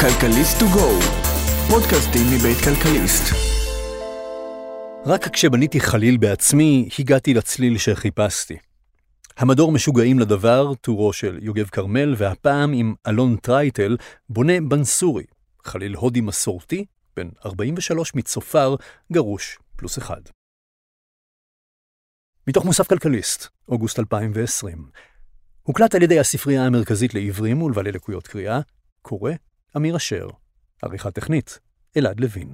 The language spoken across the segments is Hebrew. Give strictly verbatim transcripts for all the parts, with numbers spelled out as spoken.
כלכליסט טו גו, פודקאסטים מבית כלכליסט. רק כשבניתי חליל בעצמי, הגעתי לצליל שחיפשתי. המדור משוגעים לדבר, טורו של יוגב קרמל, והפעם עם אלון טרייטל, בונה בנסורי, חליל הודי מסורתי, בן ארבעים ושלוש מצופר, גרוש פלוס אחד. מתוך מוסף כלכליסט, אוגוסט אלפיים ועשרים. הוקלט על ידי הספרייה המרכזית לעיוורים ולבעלי לקויות קריאה, קורא אמיר אשר, עריכה טכנית, אלעד לוין.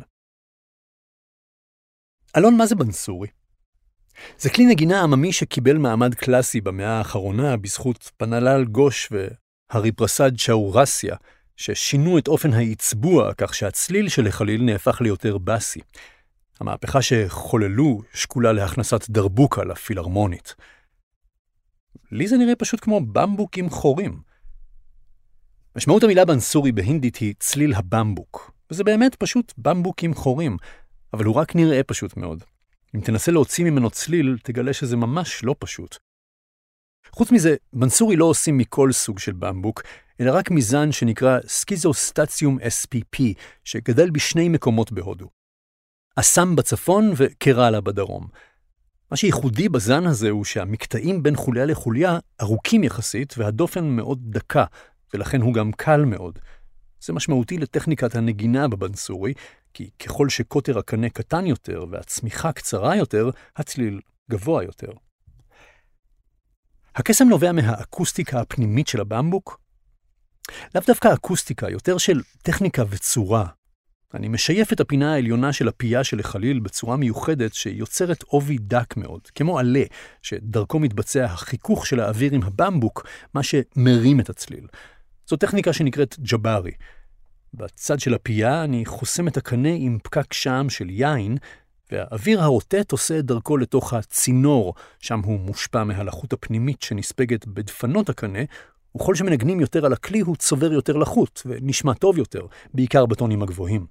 אלון, מה זה בנסורי? זה כלי נגינה עממי שקיבל מעמד קלאסי במאה האחרונה בזכות פנלל גוש והרי פרסד צ'אורסיה, ששינו את אופן העצבוע כך שהצליל של החליל נהפך ליותר בסי. המהפכה שחוללו שקולה להכנסת דרבוקה לפילהרמונית. לי זה נראה פשוט כמו במבוק עם חורים. משמעות המילה בנסורי בהינדית היא צליל הבמבוק, וזה באמת פשוט במבוק עם חורים, אבל הוא רק נראה פשוט מאוד. אם תנסה להוציא ממנו צליל, תגלה שזה ממש לא פשוט. חוץ מזה, בנסורי לא עושים מכל סוג של במבוק, אלא רק מזן שנקרא סקיזוסטציום אס פי פי, שגדל בשני מקומות בהודו. אסם בצפון וקראלה בדרום. מה שייחודי בזן הזה הוא שהמקטעים בין חוליה לחוליה ארוכים יחסית, והדופן מאוד דקה, ולכן הוא גם קל מאוד. זה משמעותי לטכניקת הנגינה בבנסורי, כי ככל שקוטר הקנה קטן יותר והצמיחה קצרה יותר, הצליל גבוה יותר. הקסם נובע מהאקוסטיקה הפנימית של הבמבוק. לאו דווקא אקוסטיקה, יותר של טכניקה וצורה. אני משייף את הפינה העליונה של הפייה של החליל בצורה מיוחדת שיוצרת עובי דק מאוד, כמו עלה, שדרכו מתבצע החיכוך של האוויר עם הבמבוק, מה שמרים את הצליל. זו טכניקה שנקראת ג'בארי. בצד של הפייה אני חוסם את הקנה עם פקק שם של יין, והאוויר הרוטט עושה את דרכו לתוך הצינור, שם הוא מושפע מהלחות הפנימית שנספגת בדפנות הקנה, וכל שמנגנים יותר על הכלי הוא צובר יותר לחות, ונשמע טוב יותר, בעיקר בטונים הגבוהים.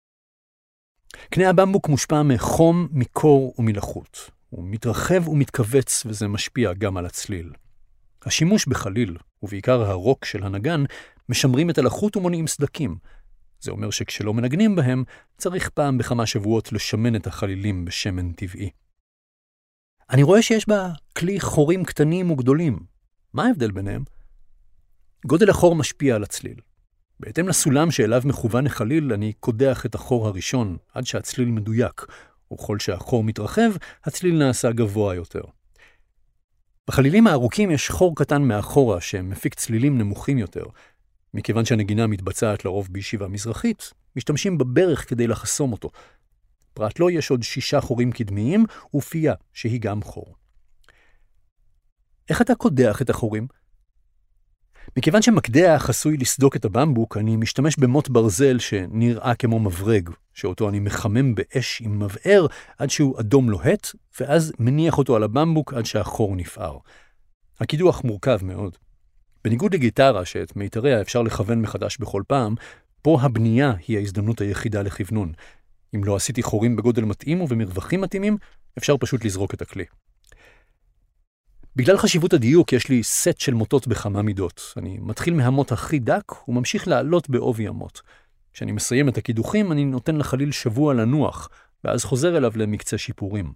קנה הבמבוק מושפע מחום, מקור ומלחות. הוא מתרחב ומתכווץ, וזה משפיע גם על הצליל. השימוש בחליל, ובעיקר הרוק של הנגן, משמרים את הלחות ומונעים סדקים. זה אומר שכשלא מנגנים בהם, צריך פעם בכמה שבועות לשמן את החלילים בשמן טבעי. אני רואה שיש בה כלי חורים קטנים וגדולים. מה ההבדל ביניהם? גודל החור משפיע על הצליל. בהתאם לסולם שאליו מכוון החליל, אני קודח את החור הראשון עד שהצליל מדויק, וכל שהחור מתרחב, הצליל נעשה גבוה יותר. בחלילים הארוכים יש חור קטן מאחורה שמפיק צלילים נמוכים יותר. מכיוון שהנגינה מתבצעת לרוב בישיבה מזרחית, משתמשים בברך כדי לחסום אותו. פרט לו יש עוד שישה חורים קדמיים ופייה שהיא גם חור. איך אתה קודח את החורים? מכיוון שמקדח עשוי לסדוק את הבמבוק, אני משתמש במוט ברזל שנראה כמו מברג, שאותו אני מחמם באש עם מבער עד שהוא אדום לוהט, ואז מניח אותו על הבמבוק עד שהחור נפער. הקידוח מורכב מאוד. בניגוד לגיטרה שאת מיתריה אפשר לכוון מחדש בכל פעם, פה הבנייה היא ההזדמנות היחידה לכוונון. אם לא עשיתי חורים בגודל מתאים ובמרווחים מתאימים, אפשר פשוט לזרוק את הכלי. בגלל חשיבות הדיוק יש לי סט של מוטות בכמה מידות. אני מתחיל מהמוט הכי דק וממשיך לעלות בעובי המוט. כשאני מסיים את הקידוחים אני נותן לחליל שבוע לנוח, ואז חוזר אליו למקצה שיפורים.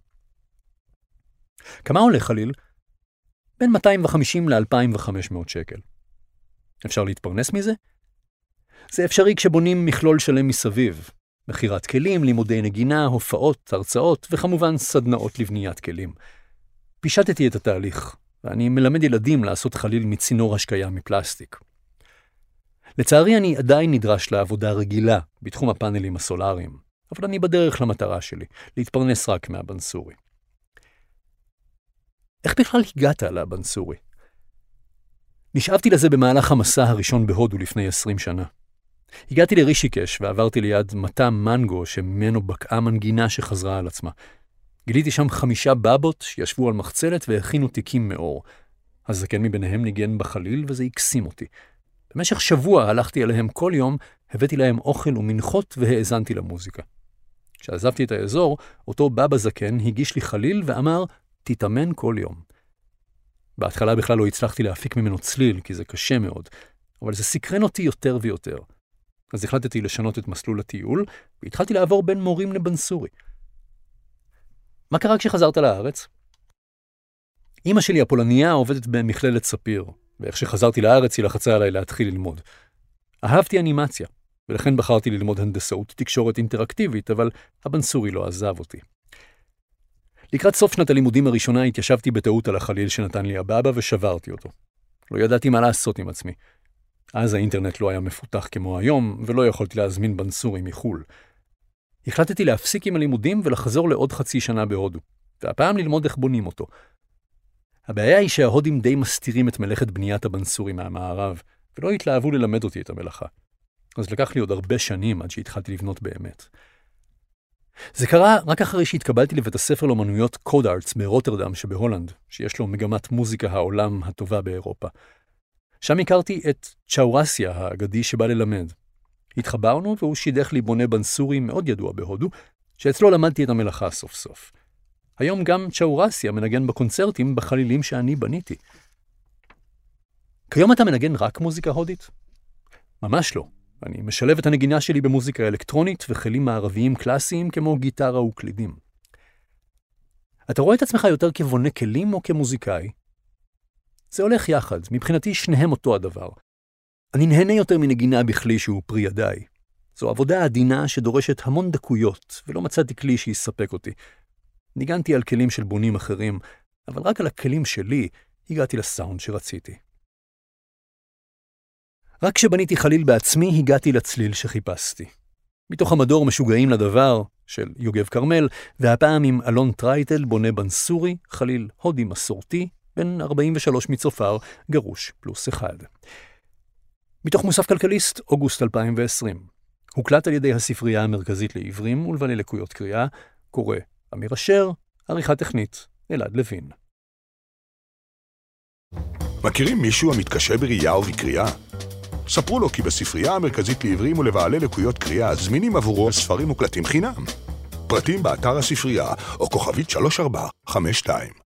כמה עולה חליל? בין מאתיים וחמישים ל-אלפיים וחמש מאות שקל. אפשר להתפרנס מזה? זה אפשרי כשבונים מכלול שלם מסביב. מחירת כלים, לימודי נגינה, הופעות, הרצאות וכמובן סדנאות לבניית כלים. פישטתי את התהליך, ואני מלמד ילדים לעשות חליל מצינור השקיה מפלסטיק. לצערי אני עדיין נדרש לעבודה רגילה בתחום הפאנלים הסולאריים, אבל אני בדרך למטרה שלי, להתפרנס רק מהבנסורי. איך בכלל הגעת לבנסורי? נשאבתי לזה במהלך המסע הראשון בהודו לפני עשרים שנה. הגעתי לרישיקש ועברתי ליד מטע מנגו שממנו בקעה מנגינה שחזרה על עצמה. גיליתי שם חמישה בבות שישבו על מחצלת והכינו תיקים מאור. הזקן מביניהם ניגן בחליל וזה הקסים אותי. במשך שבוע הלכתי אליהם כל יום, הבאתי להם אוכל ומנחות והאזנתי למוזיקה. כשעזבתי את האזור, אותו בבא זקן הגיש לי חליל ואמר, תתאמן כל יום. בהתחלה בכלל לא הצלחתי להפיק ממנו צליל, כי זה קשה מאוד, אבל זה סקרן אותי יותר ויותר. אז החלטתי לשנות את מסלול הטיול, והתחלתי לעבור בין מורים לבנסורי. מה קרה כשחזרת לארץ? אמא שלי הפולניה עובדת במכללת ספיר, ואיך שחזרתי לארץ היא לחצה עליי להתחיל ללמוד. אהבתי אנימציה, ולכן בחרתי ללמוד הנדסאות תקשורת אינטראקטיבית, אבל הבנסורי לא עזב אותי. לקראת סוף שנת הלימודים הראשונה התיישבתי בטעות על החליל שנתן לי הבאבא ושברתי אותו. לא ידעתי מה לעשות עם עצמי. אז האינטרנט לא היה מפותח כמו היום, ולא יכולתי להזמין בנסורי מחול. החלטתי להפסיק עם הלימודים ולחזור לעוד חצי שנה בהודו, והפעם ללמוד איך בונים אותו. הבעיה היא שההודים די מסתירים את מלאכת בניית הבנסורי מהמערב, ולא התלהבו ללמד אותי את המלאכה. אז לקח לי עוד הרבה שנים עד שהתחלתי לבנות באמת. זה קרה רק אחרי שהתקבלתי לבית הספר לאמנויות קוד ארטס ברוטרדם שבהולנד, שיש לו מגמת מוזיקה העולם הטובה באירופה. שם הכרתי את צ'אורסיה האגדי שבא ללמד. התחברנו והוא שידך לי בונה בנסורי מאוד ידוע בהודו, שאצלו למדתי את המלאכה סוף סוף. היום גם צ'אורסיה מנגן בקונצרטים בחלילים שאני בניתי. כיום אתה מנגן רק מוזיקה הודית? ממש לא. אני משלב את הנגינה שלי במוזיקה אלקטרונית וכלים מערביים קלאסיים כמו גיטרה וקלידים. אתה רואה את עצמך יותר כבונה כלים או כמוזיקאי? זה הולך יחד, מבחינתי שניהם אותו הדבר. אני נהנה יותר מנגינה בכלי שהוא פרי ידיי. זו עבודה עדינה שדורשת המון דקויות, ולא מצאתי כלי שיספק אותי. ניגנתי על כלים של בונים אחרים, אבל רק על הכלים שלי הגעתי לסאונד שרציתי. רק כשבניתי חליל בעצמי הגעתי לצליל שחיפשתי. מתוך המדור משוגעים לדבר של יוגב קרמל, והפעם עם אלון טרייטל בונה בנסורי, חליל הודי מסורתי, בין ארבעים ושלוש מצופר, גרוש פלוס אחד. מתוך מוסף כלכליסט, אוגוסט אלפיים ועשרים. הוקלט על ידי הספרייה המרכזית לעברים ולבעלי לקויות קריאה, קורא אמיר אשר, עריכה טכנית, אלעד לוין. מכירים מישהו המתקשה בראייה ובקריאה? ספרו לו כי בספרייה המרכזית לעברים ולבעלי לקויות קריאה זמינים עבורו ספרים מוקלטים חינם. פרטים באתר הספרייה או כוכבית שלוש ארבע חמש שתיים.